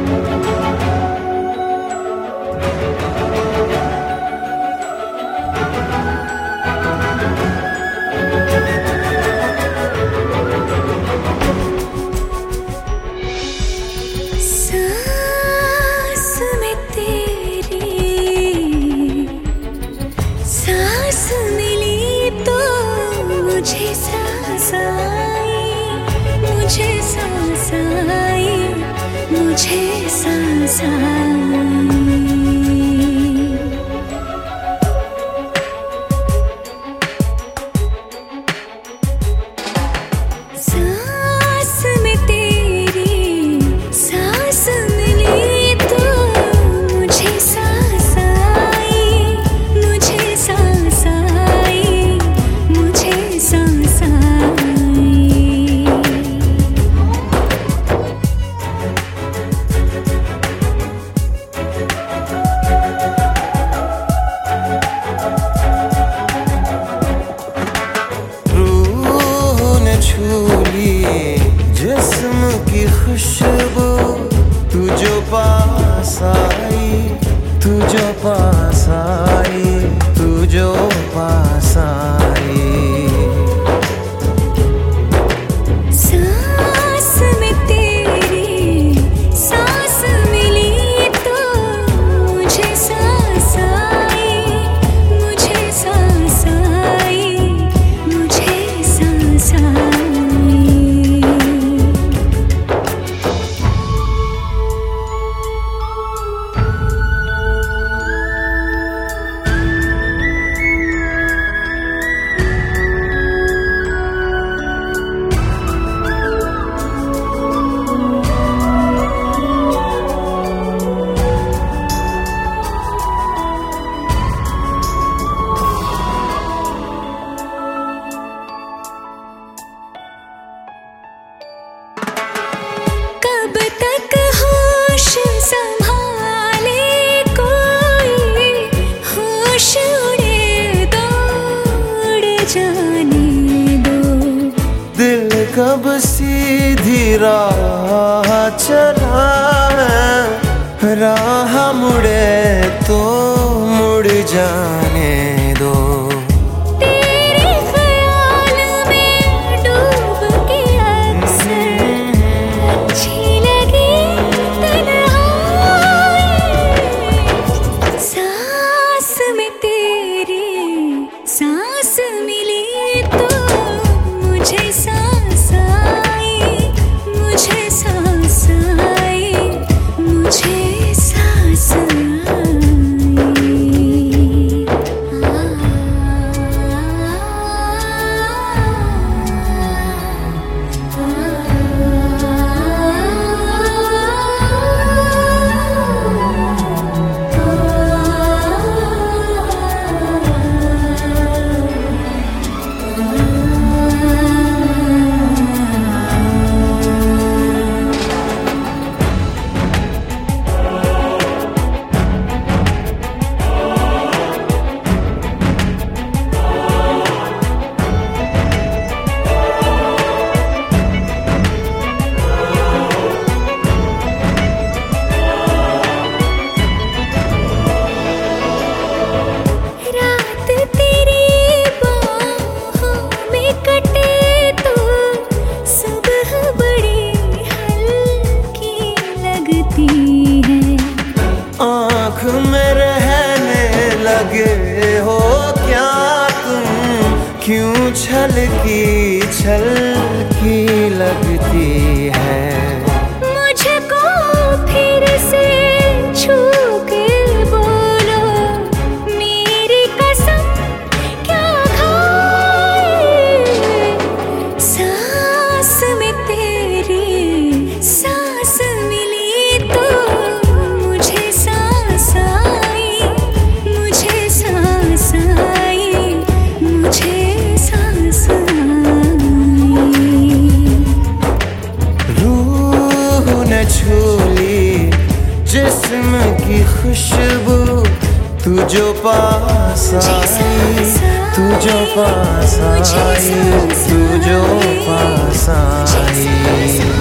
मुझे सांस आई। सांस में तेरी सांस मिली तो मुझे सांस आई, मुझे सांस आई, मुझे सांस आई। जिस्म की खुशबू तू जो पास आई, तू जो पास आई, तू जो पास आई। सांस में तेरी सांस मिली तो मुझे सांस आई, मुझे सांस आई, मुझे सांस आई। कब तक होश संभाले कोई, होश उड़े दो, उड़ जाने दो। दिल कब सीधी राह चला है, राह मुड़े तो मुड़ जाने दो। तेरे ख्याल में डूब के अक्सर अच्छी लगी तन्हाई। सांस में तेरी सांस मिली तो मुझे सांस आई, मुझे सांस आई, मुझे सांस आई। आँख में रहने लगे हो क्या तुम, क्यों छलकी लगती है। मुझको फिर से छू के बोलो, मेरी कसम क्या खाए। सांस में तेरी सांस मिली तो मुझे सांस आई, मुझे सांस आई, मुझे सांस आई। रूह ने छू ली जिस्म की खुशबू तू जो पास आई, तू जो पास आई, तू जो पास आई।